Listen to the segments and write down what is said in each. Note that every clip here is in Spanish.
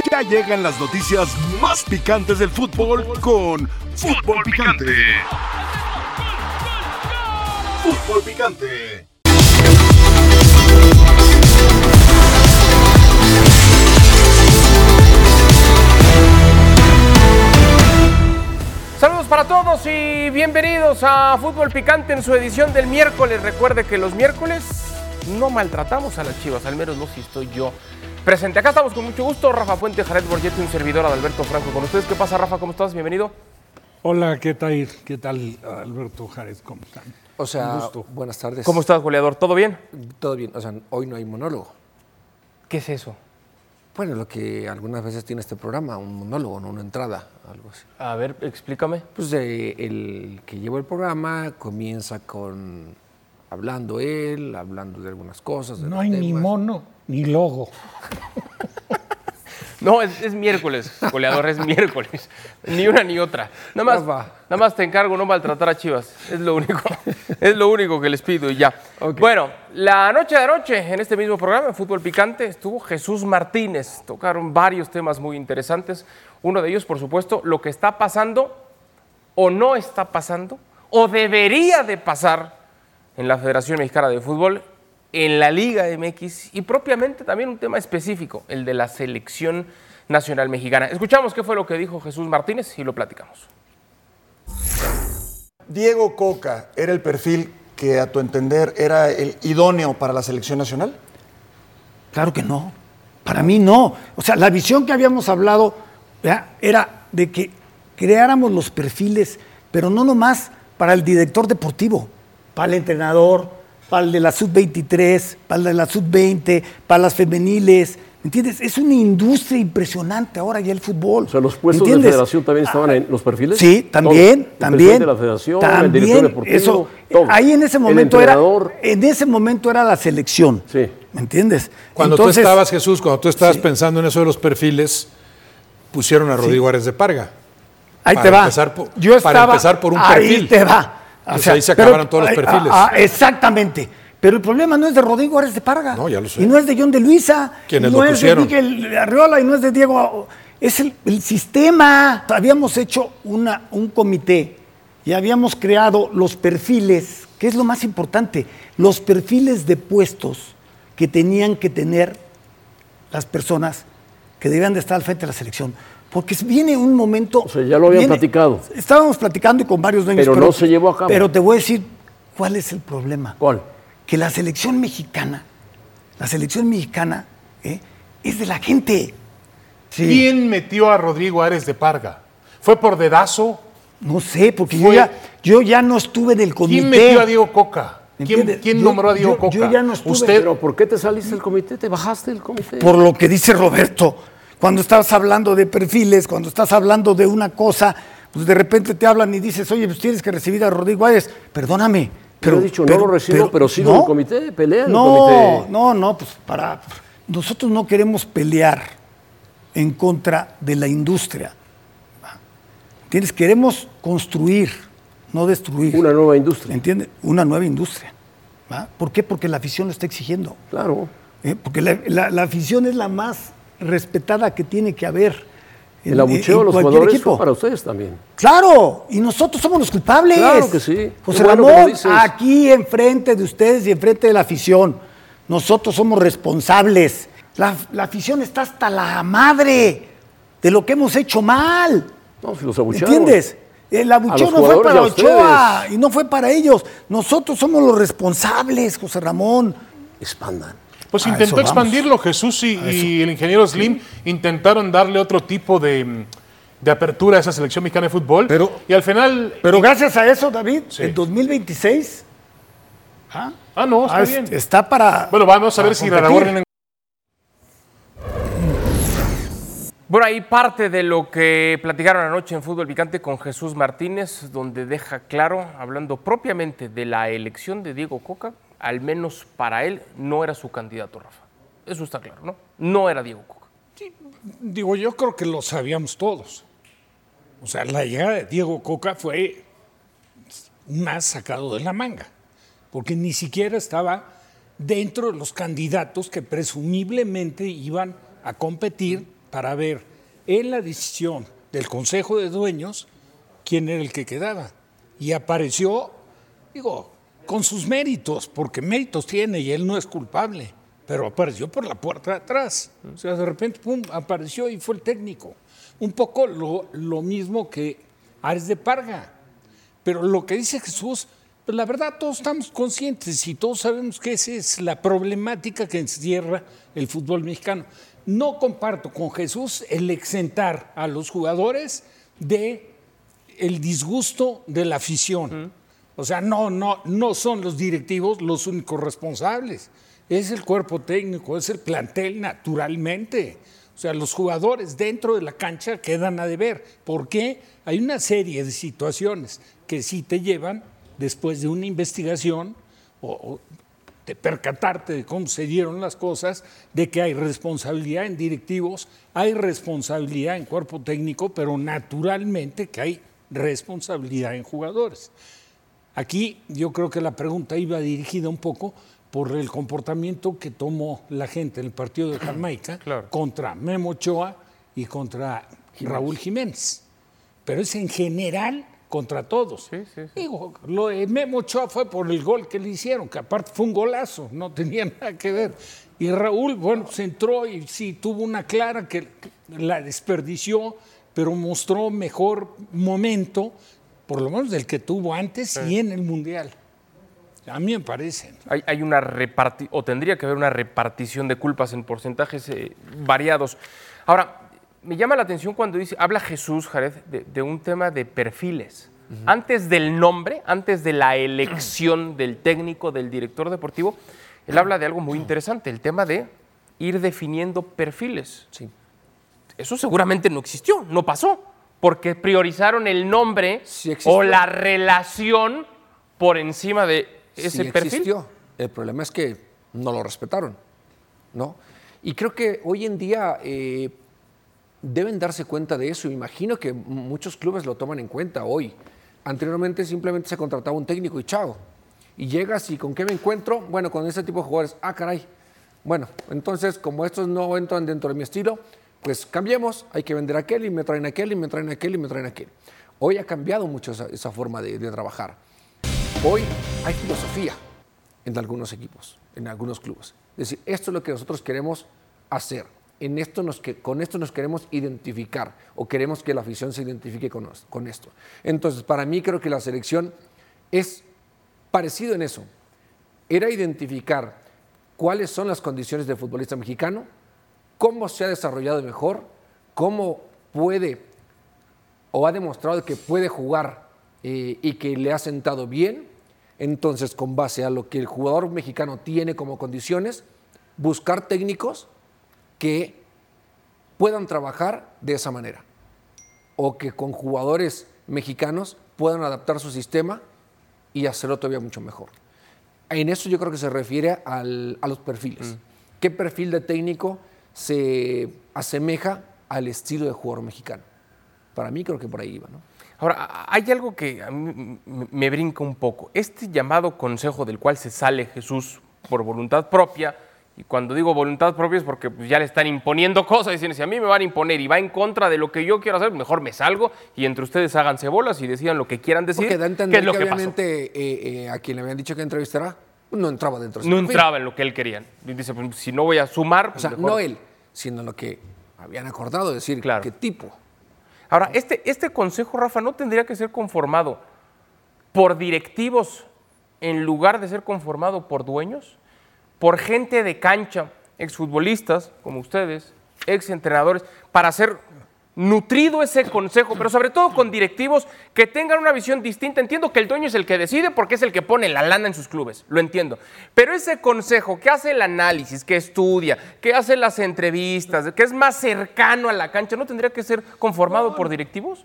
Ya llegan las noticias más picantes del fútbol con Fútbol Picante. Fútbol Picante. Saludos para todos y bienvenidos a Fútbol Picante en su edición del miércoles. Recuerde que los miércoles no maltratamos a las Chivas, al menos no si estoy yo presente. Acá estamos con mucho gusto, Rafa Puente, Jared Borgetti, un servidor, Adalberto Franco con ustedes. ¿Qué pasa, Rafa? ¿Cómo estás? Bienvenido. Hola, ¿qué tal? ¿Qué tal, Alberto, Jared? ¿Cómo están? O sea, buenas tardes. ¿Cómo estás, goleador? ¿Todo bien? Todo bien. O sea, hoy no hay monólogo. ¿Qué es eso? Bueno, lo que algunas veces tiene este programa, un monólogo, no una entrada, algo así. A ver, explícame. Pues el que lleva el programa comienza hablando de algunas cosas. No hay ni mono ni logo. No, es miércoles, goleador, es miércoles. Ni una ni otra. Nada más te encargo no maltratar a Chivas. Es lo único que les pido y ya. Okay. Bueno, la noche de anoche, en este mismo programa, en Fútbol Picante, estuvo Jesús Martínez. Tocaron varios temas muy interesantes. Uno de ellos, por supuesto, lo que está pasando o no está pasando o debería de pasar en la Federación Mexicana de Fútbol, en la Liga MX y propiamente también un tema específico, el de la selección nacional mexicana. Escuchamos qué fue lo que dijo Jesús Martínez y lo platicamos. ¿Diego Coca era el perfil que a tu entender era el idóneo para la selección nacional? Claro que no, para mí no. O sea, la visión que habíamos hablado, ¿verdad?, era de que creáramos los perfiles, pero no nomás para el director deportivo, para el entrenador, para el de la sub-23, para el de la sub-20, para las femeniles, ¿me entiendes? Es una industria impresionante ahora ya el fútbol. O sea, los puestos de federación también estaban en los perfiles. Sí, también. El presidente de la federación, también, el director deportivo, eso, todo. Ahí en ese momento era la selección. Sí. ¿Me entiendes? Cuando tú estabas pensando en eso de los perfiles, pusieron a Rodrigo Árez de Parga. Ahí te va. Para empezar por un perfil. Ahí te va. O sea, ahí se acabaron todos los perfiles. Exactamente. Pero el problema no es de Rodrigo Árez de Parga. No, ya lo sé. Y no es de John de Luisa. ¿Quiénes lo pusieron? No es de Miguel Arriola y no es de Diego. Es el sistema. Habíamos hecho un comité y habíamos creado los perfiles, que es lo más importante, los perfiles de puestos que tenían que tener las personas que debían de estar al frente de la selección. Porque viene un momento... O sea, ya lo habían platicado. Estábamos platicando con varios dueños. Pero no se llevó a cabo. Pero te voy a decir cuál es el problema. ¿Cuál? Que la selección mexicana es de la gente. Sí. ¿Quién metió a Rodrigo Árez de Parga? ¿Fue por dedazo? No sé, porque yo ya no estuve en el comité. ¿Quién metió a Diego Coca? ¿Quién nombró a Diego Coca? Yo ya no estuve. ¿Pero por qué te saliste del comité? ¿Te bajaste del comité? Por lo que dice Roberto. Cuando estás hablando de perfiles, cuando estás hablando de una cosa, pues de repente te hablan y dices, oye, pues tienes que recibir a Rodrigo Árez. Perdóname. Pero he dicho, no lo recibo, pero sigo en el comité, pelea en el comité. No, pues nosotros no queremos pelear en contra de la industria. ¿Entiendes? Queremos construir, no destruir. Una nueva industria. ¿Entiendes? Una nueva industria. ¿Va? ¿Por qué? Porque la afición lo está exigiendo. Claro. Porque la afición es la más respetada que tiene que haber. El abucheo de los jugadores fue para ustedes también. Claro, y nosotros somos los culpables. Claro que sí. José Ramón, aquí enfrente de ustedes y enfrente de la afición, nosotros somos responsables. La afición está hasta la madre de lo que hemos hecho mal. No, si los abuchearon. ¿Entiendes? El abucheo no fue para Ochoa y no fue para ellos. Nosotros somos los responsables, José Ramón. Expandan. Pues intentó expandirlo Jesús y el ingeniero Slim intentaron darle otro tipo de apertura a esa selección mexicana de fútbol. Y al final... Pero gracias a eso, David, en 2026... no, está bien. Está para... Bueno, vamos a ver si Raragorri... Bueno, ahí parte de lo que platicaron anoche en Fútbol Picante con Jesús Martínez, donde deja claro, hablando propiamente de la elección de Diego Coca, al menos para él no era su candidato, Rafa. Eso está claro, ¿no? No era Diego Coca. Sí, digo, yo creo que lo sabíamos todos. O sea, la llegada de Diego Coca fue más sacado de la manga, porque ni siquiera estaba dentro de los candidatos que presumiblemente iban a competir para ver en la decisión del Consejo de Dueños quién era el que quedaba. Y apareció, con sus méritos, porque méritos tiene y él no es culpable, pero apareció por la puerta de atrás. O sea, de repente, pum, apareció y fue el técnico. Un poco lo mismo que Ares de Parga. Pero lo que dice Jesús, pues la verdad todos estamos conscientes y todos sabemos que esa es la problemática que encierra el fútbol mexicano. No comparto con Jesús el exentar a los jugadores de el disgusto de la afición. O sea, no son los directivos los únicos responsables. Es el cuerpo técnico, es el plantel naturalmente. O sea, los jugadores dentro de la cancha quedan a deber. ¿Por qué? Hay una serie de situaciones que sí te llevan, después de una investigación o de percatarte de cómo se dieron las cosas, de que hay responsabilidad en directivos, hay responsabilidad en cuerpo técnico, pero naturalmente que hay responsabilidad en jugadores. Aquí yo creo que la pregunta iba dirigida un poco por el comportamiento que tomó la gente en el partido de Jamaica contra Memo Ochoa y contra Raúl Jiménez. Pero es en general contra todos. Lo de Memo Ochoa fue por el gol que le hicieron, que aparte fue un golazo, no tenía nada que ver. Y Raúl, bueno, pues entró y sí, tuvo una clara que la desperdició, pero mostró mejor momento, por lo menos del que tuvo antes y en el Mundial. A mí me parece. Hay una o tendría que haber una repartición de culpas en porcentajes variados. Ahora, me llama la atención cuando habla Jesús, Jared, de un tema de perfiles. Antes del nombre, antes de la elección del técnico, del director deportivo, él habla de algo muy interesante, el tema de ir definiendo perfiles. Sí. Eso seguramente no existió, no pasó, porque priorizaron el nombre o la relación por encima de ese perfil. Existió. El problema es que no lo respetaron, ¿no? Y creo que hoy en día deben darse cuenta de eso. Imagino que muchos clubes lo toman en cuenta hoy. Anteriormente simplemente se contrataba un técnico y chao. Y llegas y ¿con qué me encuentro? Bueno, con ese tipo de jugadores. Ah, caray. Bueno, entonces como estos no entran dentro de mi estilo, pues cambiemos. Hay que vender a aquel y me traen a aquel y me traen a aquel y me traen a aquel. Hoy ha cambiado mucho esa forma de trabajar. Hoy hay filosofía en algunos equipos, en algunos clubes. Es decir, esto es lo que nosotros queremos hacer. Con esto nos queremos identificar o queremos que la afición se identifique con esto. Entonces, para mí creo que la selección es parecido en eso. Era identificar cuáles son las condiciones del futbolista mexicano, cómo se ha desarrollado mejor, cómo puede o ha demostrado que puede jugar y que le ha sentado bien. Entonces, con base a lo que el jugador mexicano tiene como condiciones, buscar técnicos que puedan trabajar de esa manera o que con jugadores mexicanos puedan adaptar su sistema y hacerlo todavía mucho mejor. En eso yo creo que se refiere a los perfiles. ¿Qué perfil de técnico se asemeja al estilo de jugador mexicano? Para mí creo que por ahí iba, ¿no? Ahora, hay algo que a mí me brinca un poco. Este llamado consejo del cual se sale Jesús por voluntad propia, y cuando digo voluntad propia es porque pues, ya le están imponiendo cosas, dicen, si a mí me van a imponer y va en contra de lo que yo quiero hacer, mejor me salgo y entre ustedes háganse bolas y decidan lo que quieran decir. Porque da a entender ¿qué es lo que obviamente a quien le habían dicho que entrevistará, no entraba dentro de ese No perfil. entraba en lo que él quería. Y dice, pues, si no voy a sumar... Pues o sea, mejor... no él, sino lo que habían acordado, decir, claro. qué tipo. Ahora, este consejo, Rafa, ¿no tendría que ser conformado por directivos en lugar de ser conformado por dueños? Por gente de cancha, exfutbolistas como ustedes, exentrenadores, para ser nutrido ese consejo, pero sobre todo con directivos que tengan una visión distinta. Entiendo que el dueño es el que decide porque es el que pone la lana en sus clubes, lo entiendo. Pero ese consejo que hace el análisis, que estudia, que hace las entrevistas, que es más cercano a la cancha, ¿no tendría que ser conformado por directivos?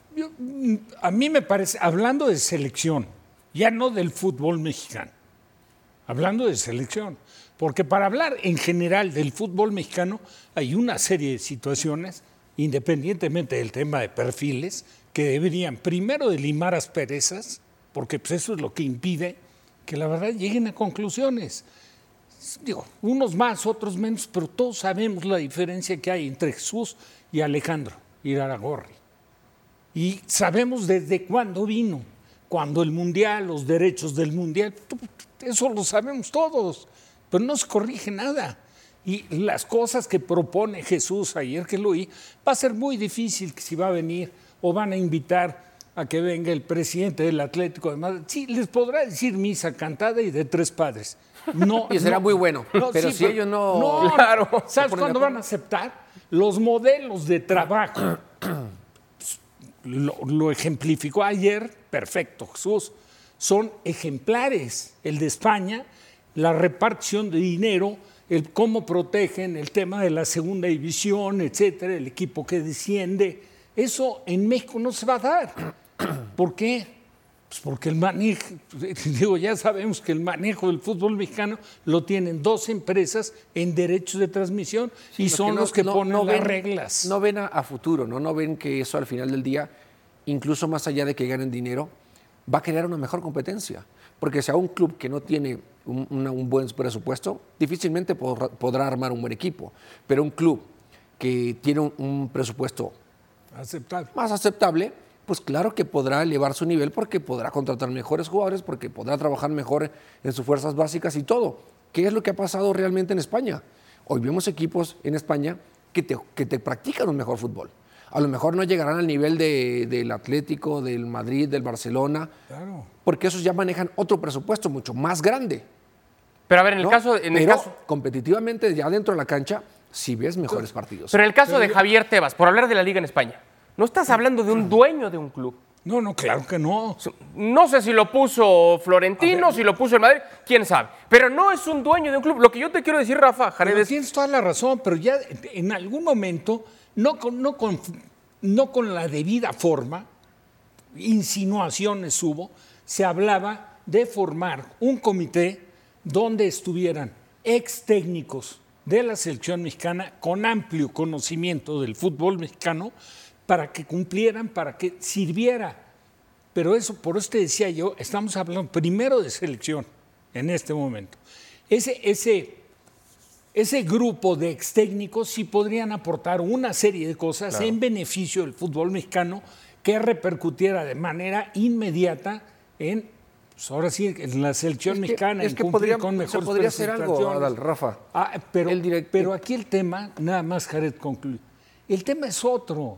A mí me parece, hablando de selección, ya no del fútbol mexicano, hablando de selección, porque para hablar en general del fútbol mexicano hay una serie de situaciones, independientemente del tema de perfiles, que deberían primero de limar asperezas, porque pues eso es lo que impide que la verdad lleguen a conclusiones. Digo, unos más, otros menos, pero todos sabemos la diferencia que hay entre Jesús y Alejandro Iraragorri. Y sabemos desde cuándo vino, cuando el Mundial, los derechos del Mundial, eso lo sabemos todos, pero no se corrige nada. Y las cosas que propone Jesús ayer que lo oí, va a ser muy difícil que si va a venir o van a invitar a que venga el presidente del Atlético de Madrid. Sí, les podrá decir misa cantada y de 3 padres. No, y será muy bueno, pero sí, si ellos no... No, claro. ¿Sabes cuándo van a aceptar? Los modelos de trabajo. Lo ejemplificó ayer, perfecto, Jesús. Son ejemplares. El de España, la repartición de dinero, el cómo protegen el tema de la segunda división, etcétera, el equipo que desciende. Eso en México no se va a dar. ¿Por qué? Pues porque el manejo, digo, ya sabemos que el manejo del fútbol mexicano lo tienen 2 empresas en derechos de transmisión y son los que ponen las reglas. No ven a futuro, no ven que eso al final del día, incluso más allá de que ganen dinero, va a crear una mejor competencia. Porque si a un club que no tiene un buen presupuesto, difícilmente podrá armar un buen equipo. Pero un club que tiene un presupuesto más aceptable, pues claro que podrá elevar su nivel porque podrá contratar mejores jugadores, porque podrá trabajar mejor en sus fuerzas básicas y todo. ¿Qué es lo que ha pasado realmente en España? Hoy vemos equipos en España que te practican un mejor fútbol. A lo mejor no llegarán al nivel del Atlético, del Madrid, del Barcelona, claro, porque esos ya manejan otro presupuesto mucho más grande. Pero a ver, en el caso... competitivamente ya dentro de la cancha, sí ves mejores partidos. Pero en el caso de Javier Tebas, por hablar de la Liga en España, no estás hablando de un dueño de un club. No, claro que no. No sé si lo puso Florentino, si lo puso el Madrid, quién sabe. Pero no es un dueño de un club. Lo que yo te quiero decir, Rafa, Jared, es... Tienes toda la razón, pero ya en algún momento, no con la debida forma, insinuaciones hubo, se hablaba de formar un comité donde estuvieran ex técnicos de la selección mexicana con amplio conocimiento del fútbol mexicano, para que cumplieran, para que sirviera. Pero eso, por eso te decía yo, estamos hablando primero de selección en este momento. Ese grupo de ex técnicos sí podrían aportar una serie de cosas, claro, en beneficio del fútbol mexicano que repercutiera de manera inmediata en, pues ahora sí, en la selección mexicana, en cumplir con mejores podría hacer algo, Adal, Rafa. Pero aquí el tema, nada más, Jared, concluye. El tema es otro.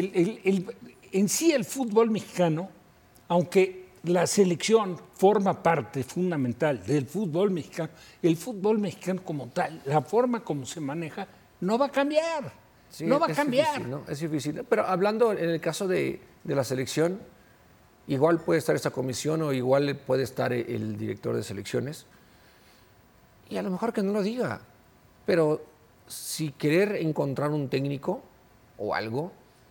En sí el fútbol mexicano, aunque la selección forma parte fundamental del fútbol mexicano, el fútbol mexicano como tal, la forma como se maneja, no va a cambiar. Sí, no va a cambiar. Difícil, ¿no? Es difícil. Pero hablando en el caso de la selección, igual puede estar esta comisión o igual puede estar el director de selecciones. Y a lo mejor que no lo diga. Pero si querer encontrar un técnico o algo,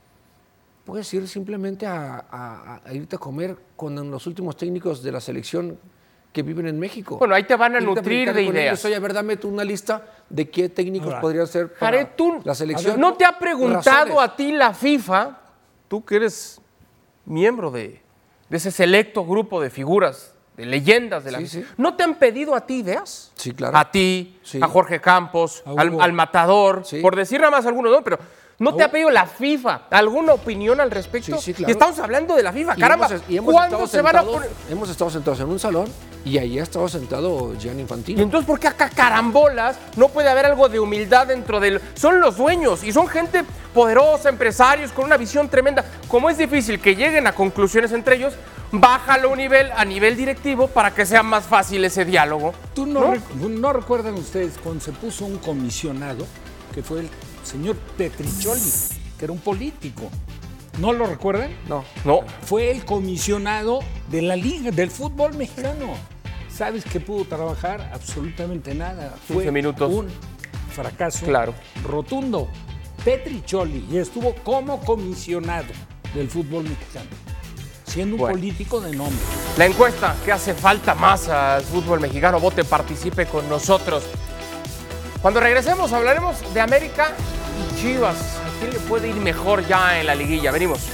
puedes ir simplemente a irte a comer con los últimos técnicos de la selección que viven en México. Bueno, ahí te van a nutrir de ideas. Oye, a ver, dame tú una lista de qué técnicos podrían ser para Jared, tú, la selección. ¿No te ha preguntado a ti la FIFA, tú que eres miembro de ese selecto grupo de figuras, de leyendas de la FIFA, ¿no te han pedido a ti ideas? Sí, claro. A ti, a Jorge Campos, al Matador, por decir nada más algunos, ¿no? Pero ¿no te ha pedido la FIFA alguna opinión al respecto? Sí, claro. Y estamos hablando de la FIFA, caramba. ¿Cuándo se van a poner? Hemos estado sentados en un salón y ahí ha estado sentado Gianni Infantino. ¿Y entonces por qué acá carambolas no puede haber algo de humildad dentro del...? Son los dueños y son gente poderosa, empresarios con una visión tremenda. Como es difícil que lleguen a conclusiones entre ellos, bájalo a nivel directivo para que sea más fácil ese diálogo. ¿No recuerdan ustedes cuando se puso un comisionado, que fue el señor Petricholi, que era un político? ¿No lo recuerdan? No. Fue el comisionado de la Liga del fútbol mexicano. ¿Sabes qué pudo trabajar? Absolutamente nada. 15 minutos. Un fracaso rotundo. Petricholi y estuvo como comisionado del fútbol mexicano, siendo un político de nombre. La encuesta que hace falta más al fútbol mexicano. Vote, participe con nosotros. Cuando regresemos hablaremos de América y Chivas. ¿A quién le puede ir mejor ya en la liguilla? Venimos.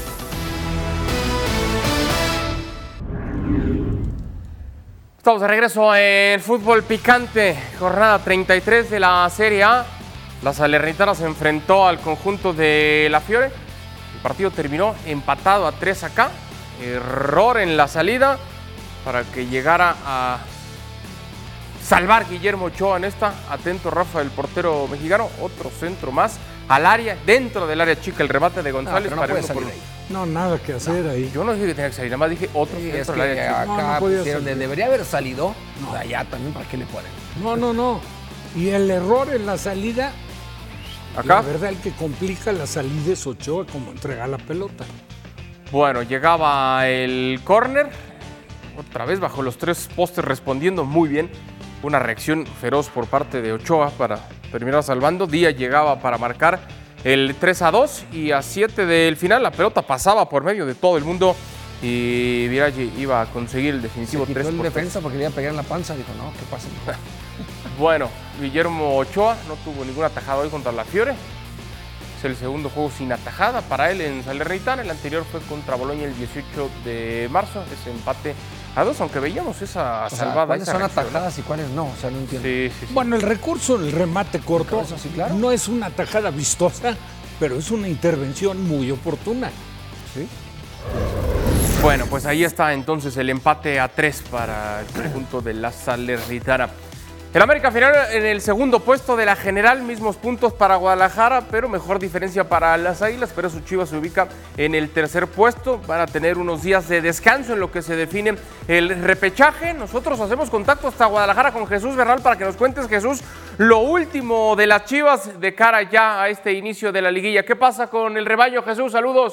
Estamos de regreso en Fútbol Picante, jornada 33 de la Serie A. La Salernitana se enfrentó al conjunto de La Fiore. El partido terminó empatado a 3 acá. Error en la salida para que llegara a salvar Guillermo Ochoa en esta. Atento Rafa, el portero mexicano. Otro centro más al área, dentro del área chica, el remate de González. No puede salir ahí. No, nada que hacer ahí. Yo no dije que tenía que salir, nada más dije otro centro del área chica. Acá pusieron, debería haber salido. No. Allá también, ¿para qué le ponen? No. Y el error en la salida, acá, la verdad, el que complica la salida es Ochoa, como entrega la pelota. Bueno, llegaba el córner, otra vez bajo los 3 postes respondiendo muy bien. Una reacción feroz por parte de Ochoa para terminar salvando. Díaz llegaba para marcar el 3-2 y a 7 del final la pelota pasaba por medio de todo el mundo y Viraghi iba a conseguir el definitivo 3. El defensa porque le iba a pegar en la panza, dijo, no, ¿qué pasa? Bueno, Guillermo Ochoa no tuvo ninguna atajada hoy contra La Fiore. Es el segundo juego sin atajada para él en Salernitana. El anterior fue contra Boloña el 18 de marzo. Ese empate a 2, aunque veíamos esa salvada. ¿Cuáles son atajadas y cuáles no? O sea, no entiendo. Sí. Bueno, el recurso del remate corto sí, claro. No es una atajada vistosa, pero es una intervención muy oportuna. Sí. Bueno, pues ahí está entonces el empate a 3 para el conjunto de la Salernitana. El América final en el segundo puesto de la general, mismos puntos para Guadalajara, pero mejor diferencia para las Águilas, pero su Chivas se ubica en el tercer puesto. Van a tener unos días de descanso en lo que se define el repechaje. Nosotros hacemos contacto hasta Guadalajara con Jesús Bernal para que nos cuentes, Jesús, lo último de las Chivas de cara ya a este inicio de la liguilla. ¿Qué pasa con el rebaño, Jesús? Saludos.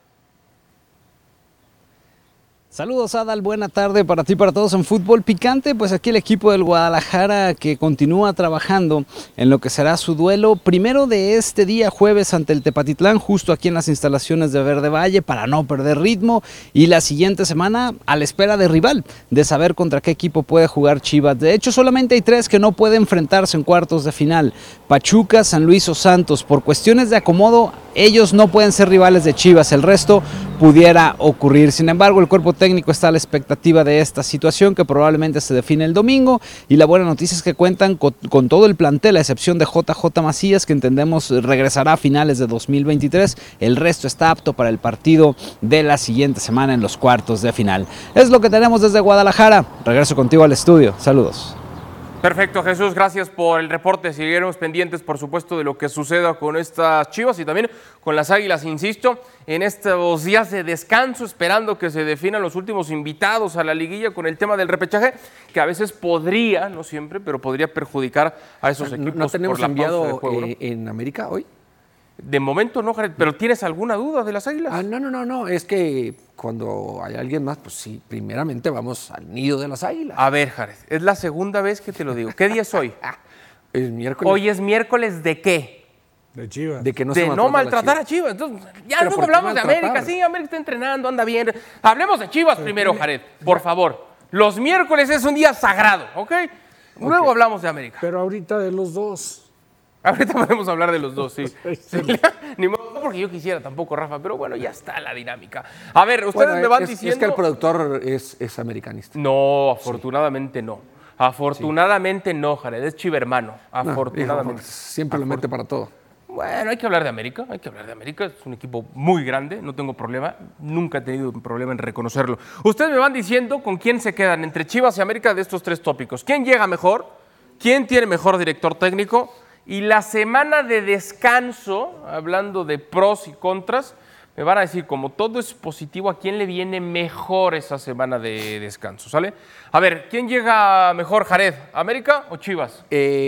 Saludos, Adal, buena tarde para ti y para todos en Fútbol Picante. Pues aquí el equipo del Guadalajara que continúa trabajando en lo que será su duelo primero de este día jueves ante el Tepatitlán, justo aquí en las instalaciones de Verde Valle, para no perder ritmo, y la siguiente semana a la espera de rival, de saber contra qué equipo puede jugar Chivas. De hecho, solamente hay 3 que no pueden enfrentarse en cuartos de final: Pachuca, San Luis o Santos. Por cuestiones de acomodo, ellos no pueden ser rivales de Chivas, el resto pudiera ocurrir. Sin embargo, el cuerpo técnico está a la expectativa de esta situación, que probablemente se define el domingo, y la buena noticia es que cuentan con todo el plantel, a excepción de JJ Macías, que entendemos regresará a finales de 2023. El resto está apto para el partido de la siguiente semana en los cuartos de final. Es lo que tenemos desde Guadalajara. Regreso contigo al estudio. Saludos. Perfecto, Jesús, gracias por el reporte. Seguiremos pendientes, por supuesto, de lo que suceda con estas Chivas y también con las Águilas, insisto, en estos días de descanso, esperando que se definan los últimos invitados a la liguilla con el tema del repechaje, que a veces podría, no siempre, pero podría perjudicar a esos equipos. ¿No tenemos por la enviado pausa de juego, ¿no? en América hoy? De momento no, Jared, pero ¿tienes alguna duda de las Águilas? No, es que cuando hay alguien más, pues sí, primeramente vamos al nido de las Águilas. A ver, Jared, es la segunda vez que te lo digo. ¿Qué día es hoy? Es miércoles. Hoy es miércoles ¿de qué? De Chivas. De que no de no maltratar a Chivas. Entonces, ya luego hablamos de América. Sí, América está entrenando, anda bien. Hablemos de Chivas primero, Jared, por favor. Los miércoles es un día sagrado, ¿ok? Luego hablamos de América. Pero ahorita de los dos. Ahorita podemos hablar de los dos, sí. Ni modo, no porque yo quisiera tampoco, Rafa, pero bueno, ya está la dinámica. A ver, ustedes me van diciendo... Es que el productor es americanista. No, afortunadamente no. Afortunadamente no, Jared, es chivermano. Afortunadamente. Siempre lo mete para todo. Bueno, hay que hablar de América, es un equipo muy grande, no tengo problema, nunca he tenido un problema en reconocerlo. Ustedes me van diciendo con quién se quedan entre Chivas y América de estos 3 tópicos. ¿Quién llega mejor? ¿Quién tiene mejor director técnico? Y la semana de descanso, hablando de pros y contras, me van a decir, como todo es positivo, ¿a quién le viene mejor esa semana de descanso? ¿Sale? A ver, ¿quién llega mejor, Jared? ¿América o Chivas?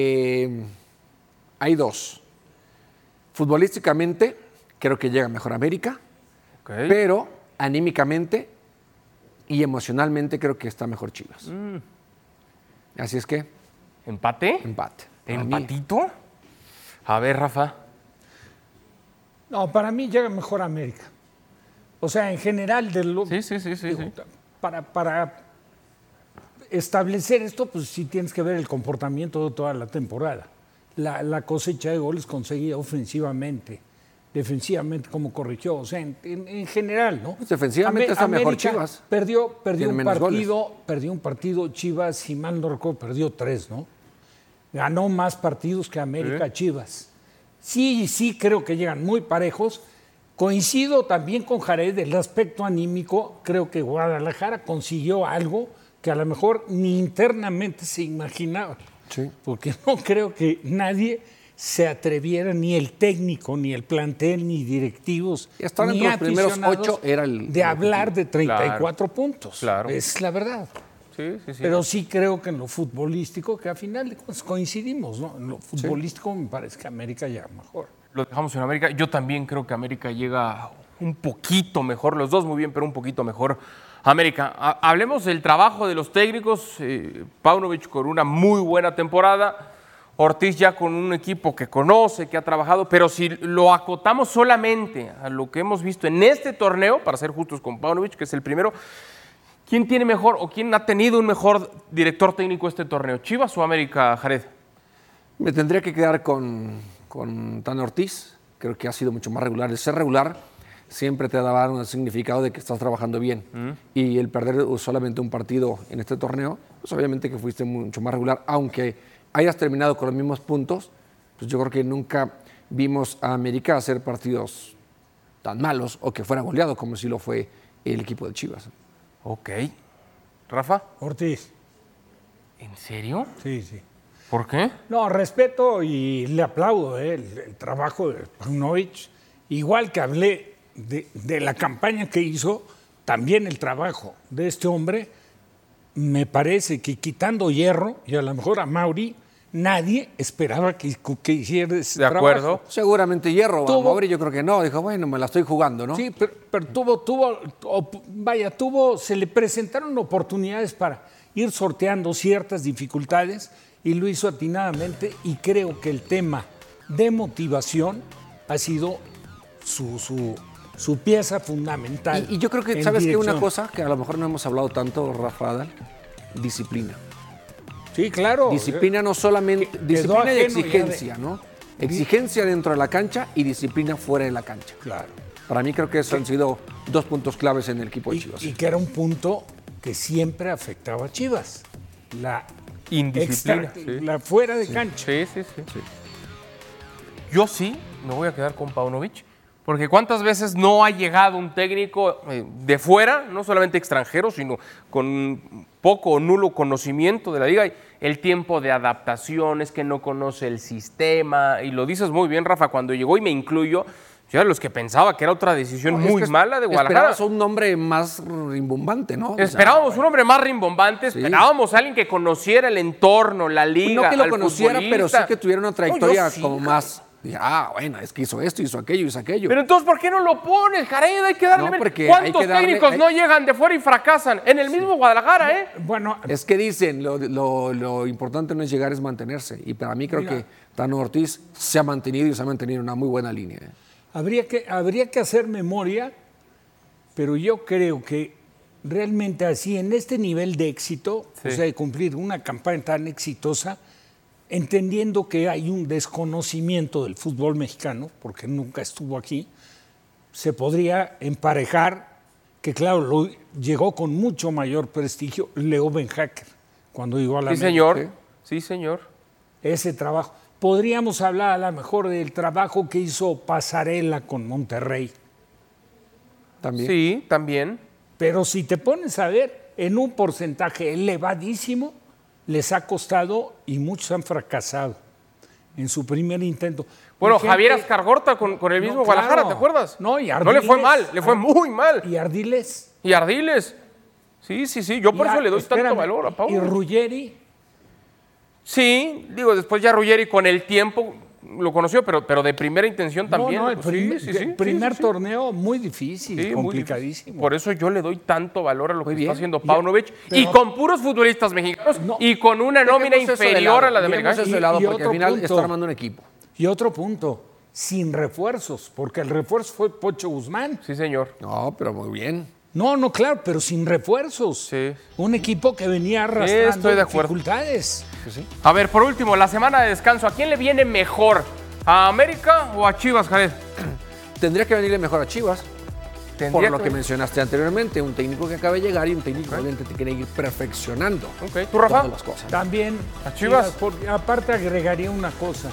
Hay 2. Futbolísticamente, creo que llega mejor América, pero anímicamente y emocionalmente creo que está mejor Chivas. Así es que... ¿Empate? Empate. ¿Empatito? A ver, Rafa. No, para mí llega mejor América. O sea, en general, Sí. Para establecer esto, pues sí tienes que ver el comportamiento de toda la temporada. La cosecha de goles conseguida ofensivamente. defensivamente como corrigió, o sea, en general, ¿no? Pues defensivamente está mejor Chivas. Perdió un partido Chivas, si mal no recuerdo, perdió 3, ¿no? Ganó más partidos que América Chivas. Sí, creo que llegan muy parejos. Coincido también con Jared del aspecto anímico. Creo que Guadalajara consiguió algo que a lo mejor ni internamente se imaginaba. Sí. Porque no creo que nadie se atreviera, ni el técnico, ni el plantel, ni directivos, ni los primeros 8 era de hablar de 34 puntos. Claro. Es la verdad. Sí. Pero sí creo que en lo futbolístico, que a final de cuentas coincidimos, ¿no? En lo futbolístico me parece que América llega mejor. Lo dejamos en América. Yo también creo que América llega un poquito mejor. Los dos muy bien, pero un poquito mejor. América, hablemos del trabajo de los técnicos. Paunovic con una muy buena temporada. Ortiz ya con un equipo que conoce, que ha trabajado. Pero si lo acotamos solamente a lo que hemos visto en este torneo, para ser justos con Paunovic, que es el primero, ¿quién tiene mejor o quién ha tenido un mejor director técnico este torneo? ¿Chivas o América, Jared? Me tendría que quedar con Tano Ortiz. Creo que ha sido mucho más regular. El ser regular siempre te da un significado de que estás trabajando bien. Y el perder solamente un partido en este torneo, pues obviamente que fuiste mucho más regular. Aunque hayas terminado con los mismos puntos, pues yo creo que nunca vimos a América hacer partidos tan malos o que fuera goleado como si lo fue el equipo de Chivas. Ok. ¿Rafa? Ortiz. ¿En serio? Sí. ¿Por qué? No, respeto y le aplaudo el trabajo de Paunovic. Igual que hablé de la campaña que hizo, también el trabajo de este hombre, me parece que quitando Hierro y a lo mejor a Mauri, nadie esperaba que hiciera ese trabajo. De acuerdo. Seguramente Hierro, a Mauri yo creo que no. Dijo, bueno, me la estoy jugando, ¿no? Sí, pero se le presentaron oportunidades para ir sorteando ciertas dificultades y lo hizo atinadamente, y creo que el tema de motivación ha sido su pieza fundamental. Y yo creo que, ¿sabes qué? Una cosa que a lo mejor no hemos hablado tanto, Rafa Adal, disciplina. Sí, claro. Disciplina no solamente, disciplina y exigencia, ¿no? Exigencia dentro de la cancha y disciplina fuera de la cancha. Claro. Para mí creo que esos han sido 2 puntos claves en el equipo de Chivas. Y que era un punto que siempre afectaba a Chivas. La indisciplina. La fuera de cancha. Sí. Yo sí me voy a quedar con Paunovic, porque cuántas veces no ha llegado un técnico de fuera, no solamente extranjero, sino con poco o nulo conocimiento de la liga. El tiempo de adaptación, es que no conoce el sistema, y lo dices muy bien, Rafa, cuando llegó, y me incluyo, yo era de los que pensaba que era otra decisión muy mala de Guadalajara. Esperábamos un nombre más rimbombante, ¿no? Esperábamos un hombre más rimbombante, esperábamos a alguien que conociera el entorno, la liga, no que lo conociera, futbolista, pero sí que tuviera una trayectoria sí, como más... bueno, es que hizo esto, hizo aquello, hizo aquello. Pero entonces, ¿por qué no lo pones, Jared? Hay que darle... No, porque ¿cuántos hay que darle, técnicos no llegan de fuera y fracasan? En el mismo Guadalajara, ¿eh? Bueno, es que dicen, lo importante no es llegar, es mantenerse. Y para mí creo que Tano Ortiz se ha mantenido y se ha mantenido en una muy buena línea. Habría que hacer memoria, pero yo creo que realmente así, en este nivel de éxito, o sea, de cumplir una campaña tan exitosa, entendiendo que hay un desconocimiento del fútbol mexicano, porque nunca estuvo aquí, se podría emparejar, que claro, llegó con mucho mayor prestigio Leo Ben-Hacker, cuando llegó a la América. Señor. Sí, señor. Ese trabajo. Podríamos hablar a lo mejor del trabajo que hizo Pasarela con Monterrey. También. Sí, también. Pero si te pones a ver, en un porcentaje elevadísimo, les ha costado y muchos han fracasado en su primer intento. Bueno, Javier Ascargorta con el mismo Guadalajara, ¿te acuerdas? No, y Ardiles. No le fue mal, le fue muy mal. Y Ardiles. Y Ardiles. Sí, yo por eso le doy tanto valor a Pauno. Y Ruggeri. Sí, digo, después ya Ruggeri con el tiempo lo conoció, pero de primera intención también. No, el primer torneo muy difícil, complicadísimo. Difícil. Por eso yo le doy tanto valor a lo que está haciendo Paunovic, y con puros futbolistas mexicanos, y con una nómina inferior a la de América. Porque al final está armando un equipo. Y otro punto, sin refuerzos, porque el refuerzo fue Pocho Guzmán. Sí, señor. No, pero muy bien. No, claro, pero sin refuerzos. Sí. Un equipo que venía arrastrando dificultades. Sí. A ver, por último, la semana de descanso, ¿a quién le viene mejor? ¿A América o a Chivas, Jared? tendría que venirle mejor a Chivas. Por lo que mencionaste anteriormente, un técnico que acaba de llegar y un técnico que obviamente te quiere ir perfeccionando. ¿Tú, Rafa? Todas las cosas. También, ¿A Chivas? Aparte agregaría una cosa.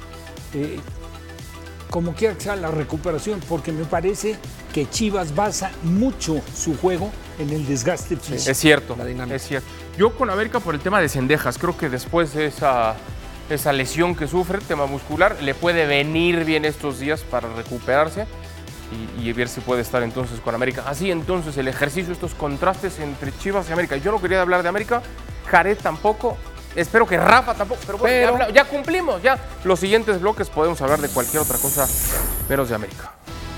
Como quiera que sea la recuperación, porque me parece que Chivas basa mucho su juego en el desgaste físico. Sí, es cierto, es cierto. Yo con América por el tema de Cendejas, creo que después de esa lesión que sufre, tema muscular, le puede venir bien estos días para recuperarse y ver si puede estar entonces con América. Así entonces el ejercicio, estos contrastes entre Chivas y América. Yo no quería hablar de América, Jared tampoco, espero que Rafa tampoco, pero bueno, ya cumplimos, ya. Los siguientes bloques podemos hablar de cualquier otra cosa menos de América.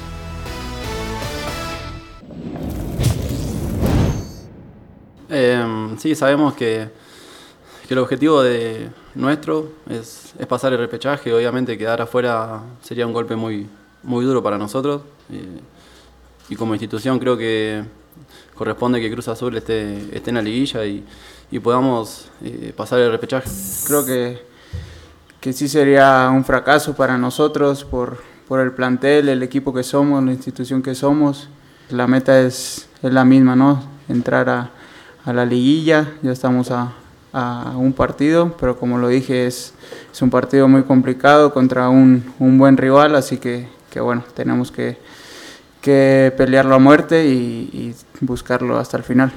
Sí, sabemos que el objetivo nuestro es pasar el repechaje. Obviamente quedar afuera sería un golpe muy duro para nosotros. Y como institución creo que corresponde que Cruz Azul esté en la liguilla y podamos pasar el repechaje. Creo que sí sería un fracaso para nosotros por el plantel, el equipo que somos, la institución que somos. La meta es la misma, ¿no? Entrar a la liguilla. Ya estamos a un partido, pero como lo dije es un partido muy complicado contra un buen rival, así que bueno, tenemos que pelearlo a muerte y buscarlo hasta el final.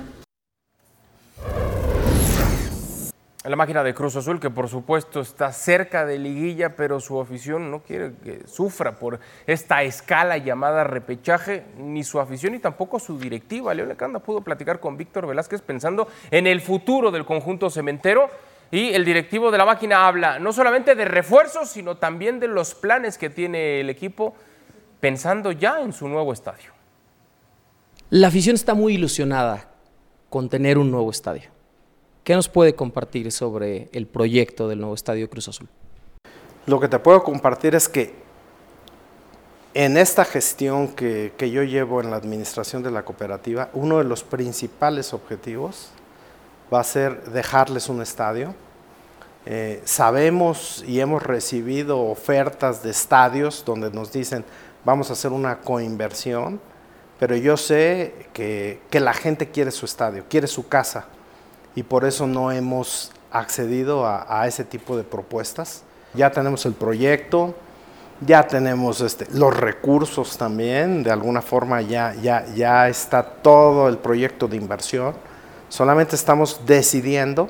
La máquina de Cruz Azul, que por supuesto está cerca de liguilla, pero su afición no quiere que sufra por esta escala llamada repechaje, ni su afición ni tampoco su directiva. León Lecanda pudo platicar con Víctor Velázquez pensando en el futuro del conjunto cementero, y el directivo de la máquina habla no solamente de refuerzos, sino también de los planes que tiene el equipo pensando ya en su nuevo estadio. La afición está muy ilusionada con tener un nuevo estadio. ¿Qué nos puede compartir sobre el proyecto del nuevo estadio Cruz Azul? Lo que te puedo compartir es que en esta gestión que yo llevo en la administración de la cooperativa, uno de los principales objetivos va a ser dejarles un estadio. Sabemos y hemos recibido ofertas de estadios donde nos dicen vamos a hacer una coinversión, pero yo sé que la gente quiere su estadio, quiere su casa. Y por eso no hemos accedido a ese tipo de propuestas. Ya tenemos el proyecto, ya tenemos los recursos también, de alguna forma ya está todo el proyecto de inversión. Solamente estamos decidiendo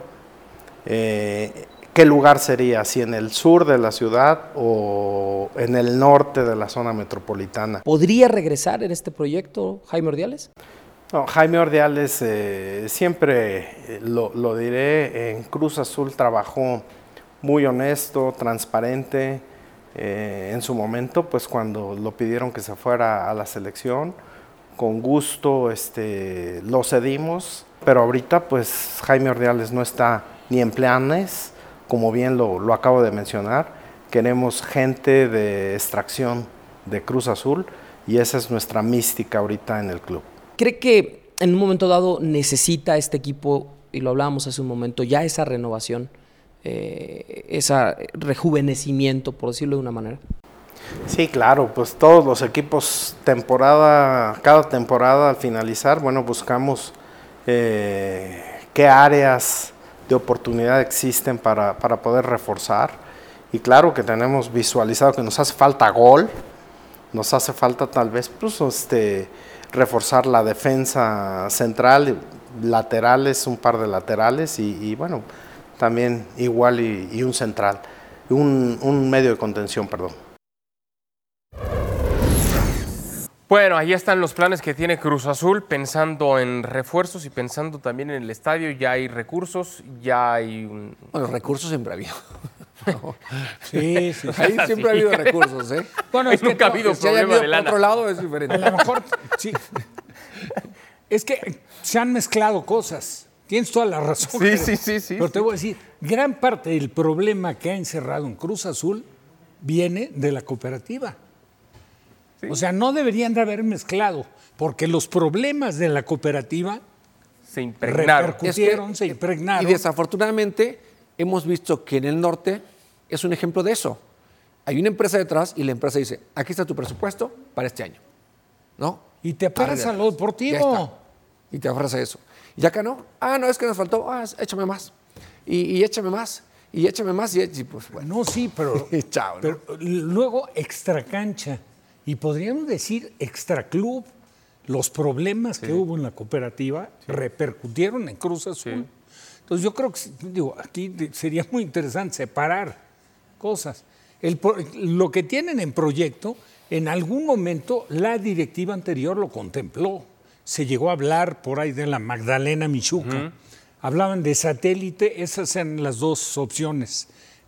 qué lugar sería, si en el sur de la ciudad o en el norte de la zona metropolitana. ¿Podría regresar en este proyecto Jaime Ordiales? No, Jaime Ordiales, siempre lo diré, en Cruz Azul trabajó muy honesto, transparente. En su momento, pues cuando lo pidieron que se fuera a la selección, con gusto lo cedimos, pero ahorita pues Jaime Ordiales no está ni en planes, como bien lo acabo de mencionar. Queremos gente de extracción de Cruz Azul y esa es nuestra mística ahorita en el club. ¿Cree que en un momento dado necesita este equipo, y lo hablábamos hace un momento, ya esa renovación, ese rejuvenecimiento, por decirlo de una manera? Sí, claro, pues todos los equipos cada temporada al finalizar, bueno, buscamos qué áreas de oportunidad existen para poder reforzar. Y claro que tenemos visualizado que nos hace falta gol, nos hace falta tal vez pues, reforzar la defensa central, laterales, un par de laterales y bueno, también igual y un central, un medio de contención, perdón. Bueno, ahí están los planes que tiene Cruz Azul, pensando en refuerzos y pensando también en el estadio. Ya hay recursos, ya hay un... Bueno, recursos siempre ha habido. No. Sí. Ahí siempre ha habido recursos, ¿eh? Bueno, es que nunca ha habido problema de lana. Por otro lado es diferente. A lo mejor, sí. Es que se han mezclado cosas. Tienes toda la razón. Sí. Pero te voy a decir, gran parte del problema que ha encerrado en Cruz Azul viene de la cooperativa. Sí. O sea, no deberían de haber mezclado, porque los problemas de la cooperativa se impregnaron. Se impregnaron. Y desafortunadamente hemos visto que en el norte es un ejemplo de eso. Hay una empresa detrás y la empresa dice, aquí está tu presupuesto para este año, ¿no? Y te aferras a lo deportivo. Y te aferras a eso. Y acá no. No, es que nos faltó. Échame más. Y échame más. Y échame más. Y pues bueno. No, sí, pero, chao, ¿no? Pero luego extracancha. Y podríamos decir extraclub. Los problemas que hubo en la cooperativa repercutieron en Cruz Azul. Entonces yo creo que aquí sería muy interesante separar cosas. Lo que tienen en proyecto, en algún momento la directiva anterior lo contempló. Se llegó a hablar por ahí de la Magdalena Michuca. Hablaban de satélite, esas eran las dos opciones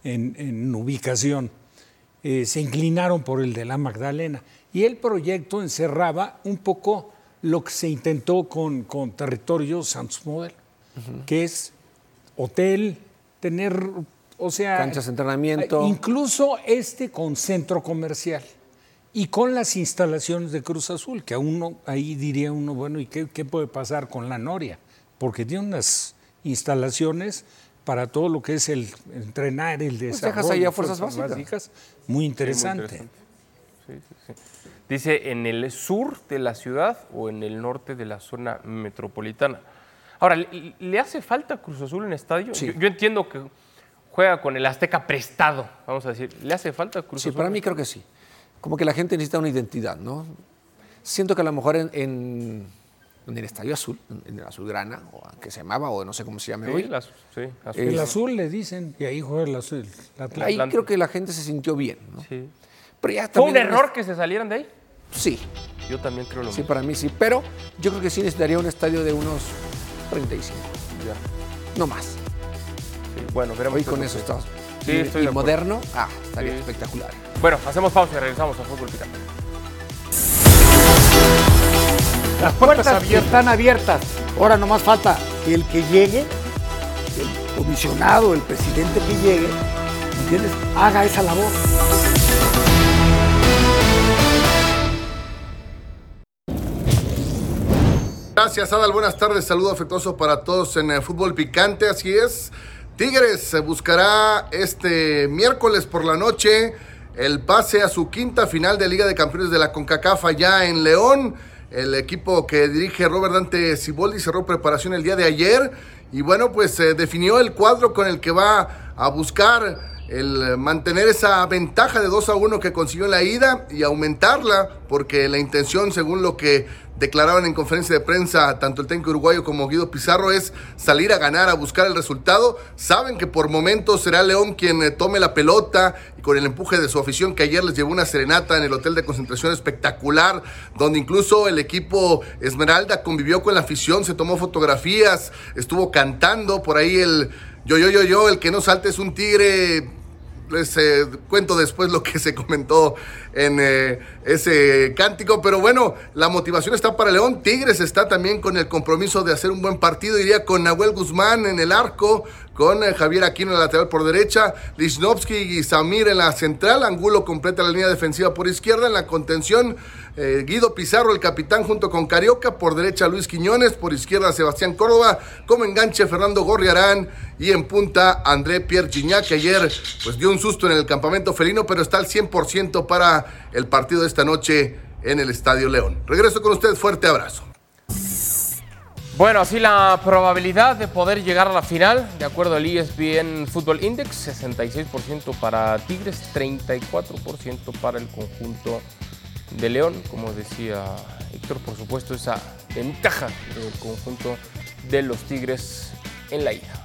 en ubicación. Se inclinaron por el de la Magdalena. Y el proyecto encerraba un poco lo que se intentó con Territorio Santos Modelo, que es hotel, tener, canchas de entrenamiento. Incluso con centro comercial y con las instalaciones de Cruz Azul, que ahí diría uno, bueno, ¿y qué puede pasar con la Noria? Porque tiene unas instalaciones para todo lo que es el entrenar, el desarrollo. Dejas ahí a fuerzas básicas. Muy interesante. Sí. Dice, ¿en el sur de la ciudad o en el norte de la zona metropolitana? Ahora, ¿le hace falta Cruz Azul en estadio? Sí. Yo entiendo que juega con el Azteca prestado, vamos a decir. ¿Le hace falta Cruz Azul? Sí, para mí creo que sí. Como que la gente necesita una identidad, ¿no? Siento que a lo mejor en el Estadio Azul, en el Azulgrana, o que se llamaba, o no sé cómo se llame hoy. El Azul le dicen, y ahí juega el Azul. Ahí creo que la gente se sintió bien, ¿no? Sí. Pero ya ¿Fue un error que se salieran de ahí? Sí. Yo también creo lo mismo. Sí, para mí sí. Pero yo creo que sí necesitaría un estadio de unos 35. Ya. No más. Sí, bueno, veremos. Hoy con eso estamos. Sí, estoy de acuerdo. Moderno, estaría espectacular. Bueno, hacemos pausa y regresamos a Fútbol Picante. Las puertas están abiertas. Ahora nomás falta el que llegue, el comisionado, el presidente que llegue, ¿entiendes? Haga esa labor. Gracias, Adal. Buenas tardes. Saludo afectuoso para todos en Fútbol Picante. Así es. Tigres buscará este miércoles por la noche el pase a su quinta final de Liga de Campeones de la CONCACAF allá en León. El equipo que dirige Robert Dante Siboldi cerró preparación el día de ayer y bueno, pues definió el cuadro con el que va a buscar el mantener esa ventaja de 2-1 que consiguió en la ida y aumentarla, porque la intención, según lo que declaraban en conferencia de prensa tanto el técnico uruguayo como Guido Pizarro, es salir a ganar, a buscar el resultado. Saben que por momentos será León quien tome la pelota y con el empuje de su afición, que ayer les llevó una serenata en el hotel de concentración espectacular, donde incluso el equipo Esmeralda convivió con la afición, se tomó fotografías, estuvo cantando por ahí el yo, el que no salte es un tigre. Les cuento después lo que se comentó en ese cántico, pero bueno, la motivación está para León. Tigres está también con el compromiso de hacer un buen partido, iría con Nahuel Guzmán en el arco, con Javier Aquino en la lateral por derecha, Lichnowsky y Samir en la central, Angulo completa la línea defensiva por izquierda, en la contención Guido Pizarro, el capitán, junto con Carioca, por derecha Luis Quiñones, por izquierda Sebastián Córdoba, como enganche Fernando Gorriarán y en punta André Pierre Gignac, que ayer pues dio un susto en el campamento felino, pero está al 100% para el partido de esta noche en el Estadio León. Regreso con ustedes, fuerte abrazo. Bueno, así la probabilidad de poder llegar a la final, de acuerdo al ESPN Football Index, 66% para Tigres, 34% para el conjunto de León. Como decía Héctor, por supuesto, esa ventaja del conjunto de los Tigres en la ida.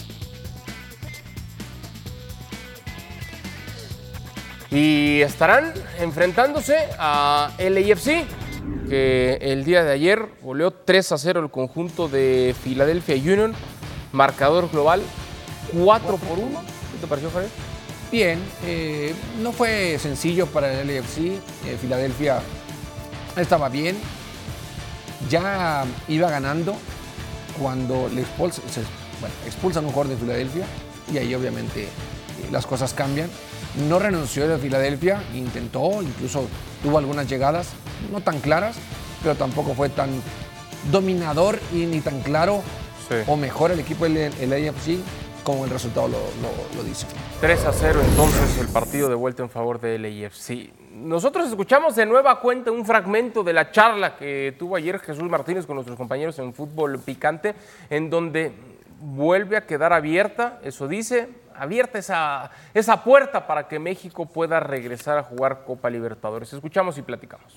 Y estarán enfrentándose a LAFC, que el día de ayer goleó 3-0 el conjunto de Philadelphia Union, marcador global 4-1. ¿Qué te pareció, Javier? Bien, no fue sencillo para el LAFC. Filadelfia estaba bien, ya iba ganando cuando le expulsan a un jugador de Filadelfia y ahí obviamente las cosas cambian. No renunció a Filadelfia, intentó, incluso tuvo algunas llegadas, no tan claras, pero tampoco fue tan dominador y ni tan claro o mejor el equipo del LAFC como el resultado lo dice. 3-0 entonces el partido de vuelta en favor de LAFC. Nosotros escuchamos de nueva cuenta un fragmento de la charla que tuvo ayer Jesús Martínez con nuestros compañeros en Fútbol Picante, en donde vuelve a quedar abierta, eso dice, abierta esa puerta para que México pueda regresar a jugar Copa Libertadores. Escuchamos y platicamos.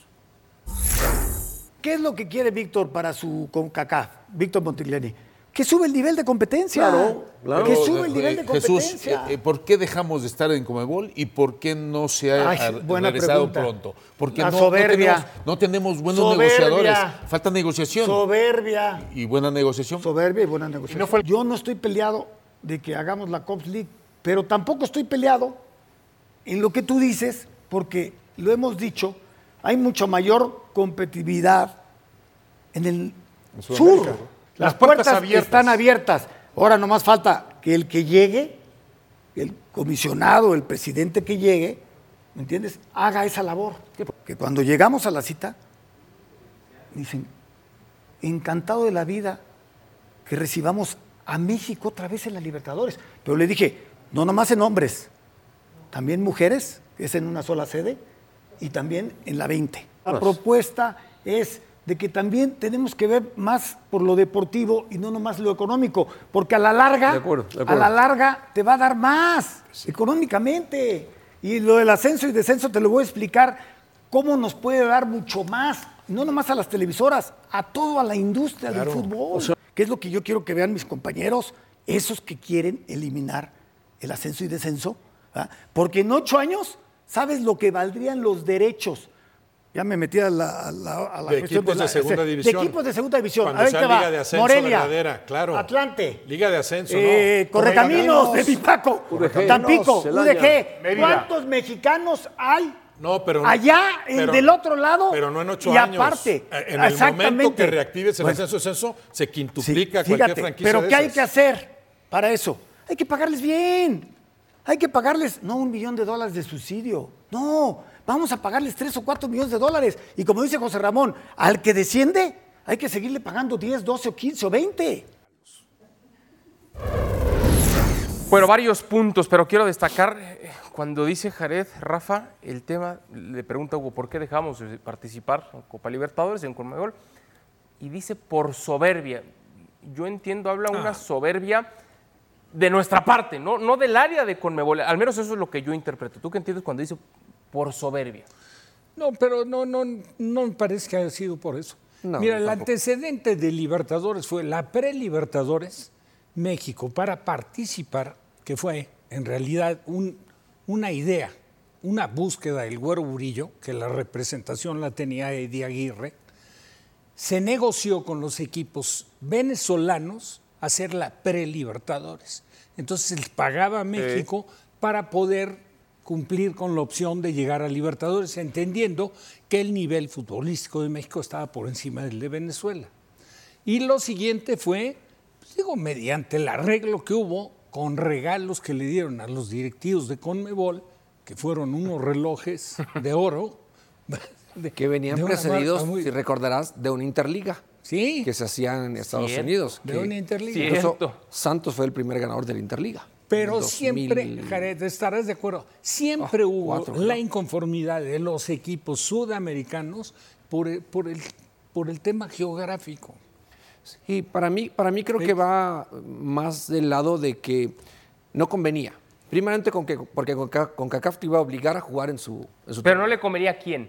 ¿Qué es lo que quiere Víctor para su CONCACAF, Víctor Montigliani? Que sube el nivel de competencia. Claro. Que sube el nivel de competencia. Jesús, ¿por qué dejamos de estar en Conmebol y por qué no se ha regresado pronto? Porque no tenemos buenos negociadores. Falta negociación. Soberbia. Y buena negociación. Soberbia y buena negociación. Yo no estoy peleado de que hagamos la Cops League, pero tampoco estoy peleado en lo que tú dices, porque lo hemos dicho, hay mucho mayor competitividad en el sur. Las puertas están abiertas. Ahora nomás falta que el que llegue, el comisionado, el presidente que llegue, ¿me entiendes?, haga esa labor. Que cuando llegamos a la cita, dicen, encantado de la vida que recibamos a México otra vez en la Libertadores. Pero le dije, no nomás en hombres, también mujeres, que es en una sola sede, y también en la 20. La propuesta es de que también tenemos que ver más por lo deportivo y no nomás lo económico, porque a la larga, a la larga te va a dar más económicamente. Y lo del ascenso y descenso te lo voy a explicar cómo nos puede dar mucho más, no nomás a las televisoras, a toda la industria del fútbol. ¿Qué es lo que yo quiero que vean mis compañeros? Esos que quieren eliminar el ascenso y descenso, ¿verdad? Porque en 8 años, ¿sabes lo que valdrían los derechos? Ya me metí a la de equipos de segunda división. De equipos de segunda división. Cuando sea Liga de Ascenso Morelia, verdadera, claro. Atlante. Liga de Ascenso, ¿no? Correcaminos, de Pipaco, Tampico, UDG. Mérida. ¿Cuántos mexicanos hay? No, pero allá, del otro lado. Pero no en 8 y años. Aparte, en el momento que reactives el ascenso, se quintuplica cualquier franquicia. Pero de ¿qué esas. hay que hacer para eso? Hay que pagarles bien. Hay que pagarles, no $1 millón de subsidio. No, vamos a pagarles 3 o 4 millones de dólares. Y como dice José Ramón, al que desciende, hay que seguirle pagando 10, 12 o 15 o 20. Bueno, varios puntos, pero quiero destacar, cuando dice Jared, Rafa, el tema, le pregunta Hugo, ¿por qué dejamos de participar en Copa Libertadores, en Conmebol? Y dice, por soberbia. Yo entiendo, habla una soberbia de nuestra parte, no del área de Conmebol. Al menos eso es lo que yo interpreto. ¿Tú qué entiendes cuando dice por soberbia? No, pero no me parece que haya sido por eso. No, mira, el antecedente de Libertadores fue la pre-Libertadores, México, para participar, que fue en realidad una idea, una búsqueda del Güero Burillo, que la representación la tenía Eddie Aguirre, se negoció con los equipos venezolanos hacer la pre-Libertadores. Entonces les pagaba a México para poder cumplir con la opción de llegar a Libertadores, entendiendo que el nivel futbolístico de México estaba por encima del de Venezuela. Y lo siguiente fue, mediante el arreglo que hubo con regalos que le dieron a los directivos de Conmebol, que fueron unos relojes de oro. Que venían precedidos, si recordarás, de una Interliga. Sí. Que se hacían en Estados Unidos. De una Interliga. Incluso Santos fue el primer ganador de la Interliga. Pero siempre, Jared, estarás de acuerdo, siempre hubo la inconformidad de los equipos sudamericanos por el tema geográfico. Y para mí creo que va más del lado de que no convenía. Primeramente porque CONCACAF te iba a obligar a jugar en su Pero no le convenía a quién.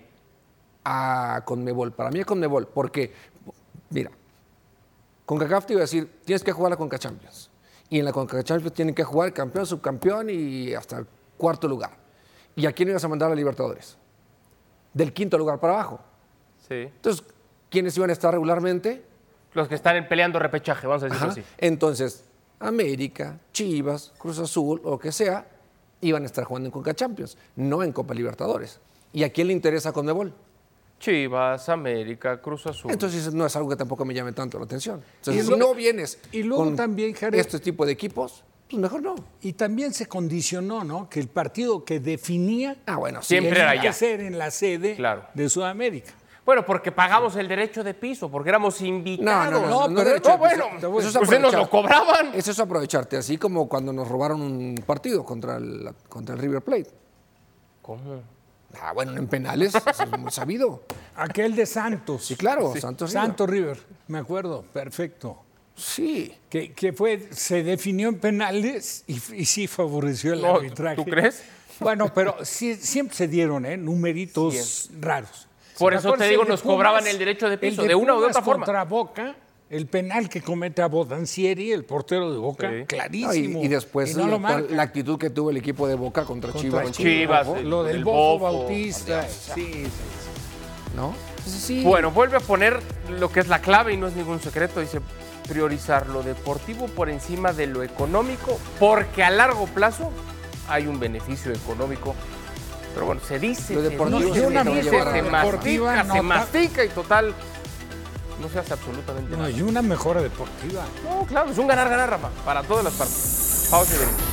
A Conmebol. Para mí es Conmebol, porque, mira, CONCACAF te iba a decir, tienes que jugar la CONCACHAMPIONS. Y en la CONCACHAMPIONS tienen que jugar campeón, subcampeón y hasta el 4º lugar. ¿Y a quién ibas a mandar a Libertadores? Del 5º lugar para abajo. Sí. Entonces, ¿quiénes iban a estar regularmente? Los que están peleando repechaje, vamos a decirlo así. Entonces, América, Chivas, Cruz Azul o lo que sea, iban a estar jugando en CONCACHAMPIONS, no en Copa Libertadores. ¿Y a quién le interesa Conmebol? Chivas, América, Cruz Azul. Entonces no es algo que tampoco me llame tanto la atención. Entonces, si no vienes con también, Jared, este tipo de equipos, pues mejor no. Y también se condicionó, ¿no?, que el partido que definía siempre era que ser en la sede de Sudamérica. Bueno, porque pagamos el derecho de piso, porque éramos invitados. No, pues nos lo cobraban. Eso es aprovecharte, así como cuando nos robaron un partido contra el River Plate. ¿Cómo? Bueno, en penales, eso es muy sabido. Aquel de Santos. Sí, claro, sí. Santos River, me acuerdo, perfecto. Sí. Que se definió en penales y sí favoreció el arbitraje. ¿Tú crees? Bueno, pero sí, siempre se dieron raros. Por eso te digo, nos cobraban el derecho de piso, de una u otra forma. Contra Boca, el penal que comete a Bodancieri, el portero de Boca, clarísimo. Y después la actitud que tuvo el equipo de Boca contra Chivas. Lo del Bofo Bautista. Sí. ¿No? Sí. Bueno, vuelve a poner lo que es la clave y no es ningún secreto. Dice, priorizar lo deportivo por encima de lo económico, porque a largo plazo hay un beneficio económico. Pero bueno, se dice, lo deportivo se mastica y total, no se hace absolutamente nada. Y una mejora deportiva. No, claro, es un ganar-ganar, Rafa, para todas las partes. Pausa y venimos.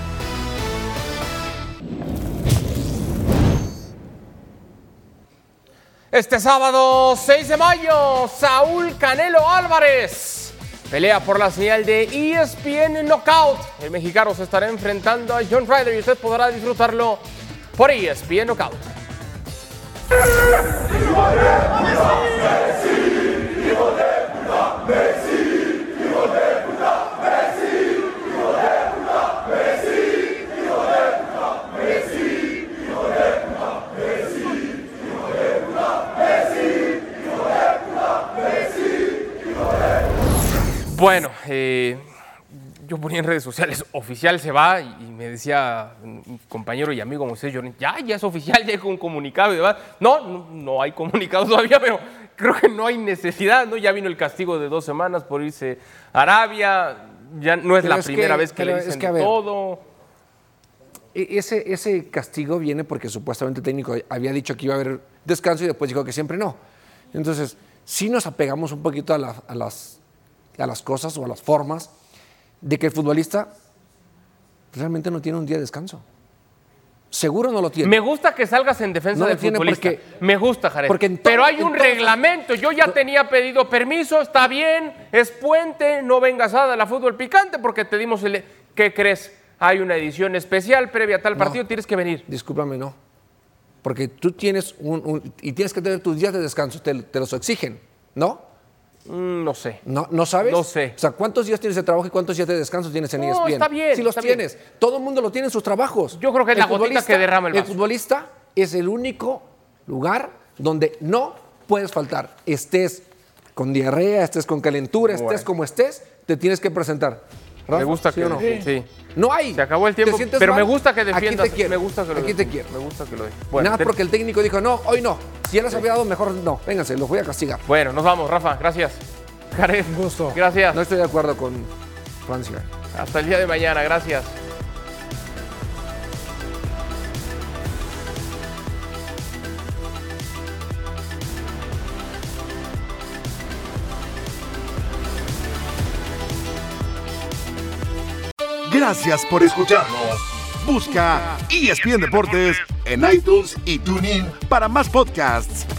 Este sábado 6 de mayo, Saúl Canelo Álvarez pelea por la señal de ESPN Knockout. El mexicano se estará enfrentando a John Ryder y usted podrá disfrutarlo por ESPN Knockout. Bueno, yo ponía en redes sociales, oficial se va, y me decía un compañero y amigo Moisés Llorente, ya es oficial, ya hay un comunicado y demás. No hay comunicado todavía, pero creo que no hay necesidad, ¿no? Ya vino el castigo de 2 semanas por irse a Arabia, ya no es la primera vez que le dicen todo. Ese castigo viene porque supuestamente el técnico había dicho que iba a haber descanso y después dijo que siempre no. Entonces, sí nos apegamos un poquito a las cosas o a las formas de que el futbolista realmente no tiene un día de descanso. Seguro no lo tiene. Me gusta que salgas en defensa del futbolista. Me gusta, Jared. Pero hay un reglamento. Yo ya tenía pedido permiso, está bien, es puente, no vengas a la fútbol picante porque te dimos el... ¿Qué crees? Hay una edición especial previa a tal partido, tienes que venir. Discúlpame, no. Porque tú tienes y tienes que tener tus días de descanso, te los exigen, ¿no? No sé. ¿No sabes? No sé. O sea, ¿cuántos días tienes de trabajo y cuántos días de descanso tienes en ESPN? No, está bien. Sí los tienes. Bien. Todo el mundo lo tiene en sus trabajos. Yo creo que es la gotita que derrama el vaso. El futbolista es el único lugar donde no puedes faltar. Estés con diarrea, estés con calentura, estés como estés, te tienes que presentar. ¿Rafa? Me gusta que no. Sí. No hay. Se acabó el tiempo, pero me gusta que defiendas. Aquí te quiero. Me gusta que lo Aquí te quiero. Me gusta que lo defiendas. Bueno, nada porque el técnico dijo, no, hoy no. Si ya les había dado, mejor no. Vénganse, los voy a castigar. Bueno, nos vamos, Rafa. Gracias. Jared, un gusto. Gracias. No estoy de acuerdo con Francia. Hasta el día de mañana. Gracias. Gracias por escucharnos. Busca ESPN Deportes en iTunes y TuneIn para más podcasts.